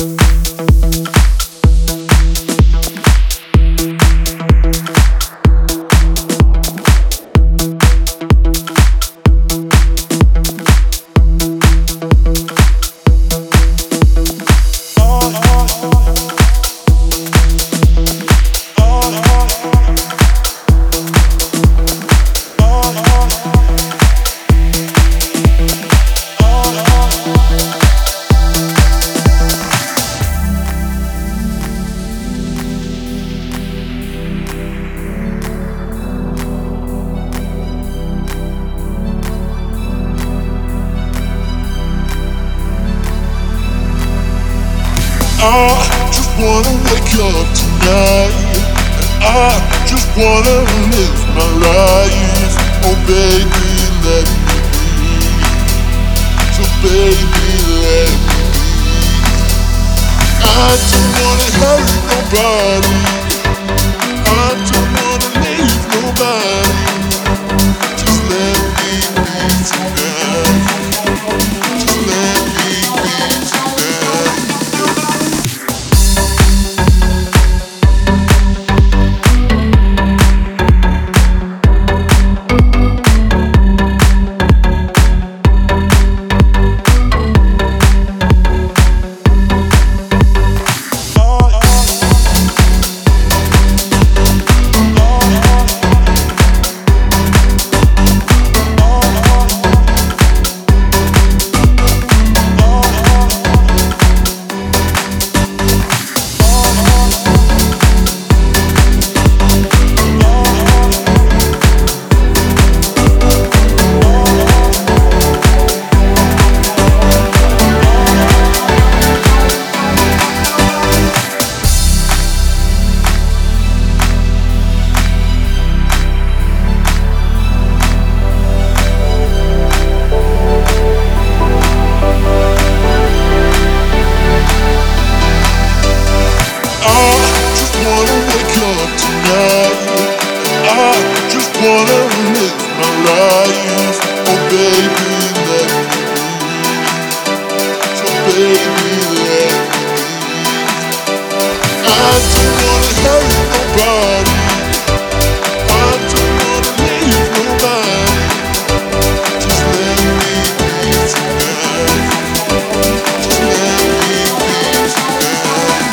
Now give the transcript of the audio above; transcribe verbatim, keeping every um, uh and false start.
I just wanna wake up tonight, and I just wanna live my life. Oh baby, let me be. So baby, let me be. I don't wanna hurt nobody. I don't wanna leave nobody. Just let me be tonight. Just let me be tonight. I just wanna live my life. Oh baby, let me be. So baby, let me be. I don't wanna hurt nobody. I don't wanna leave nobody. Just let me be tonight. Just let me be tonight.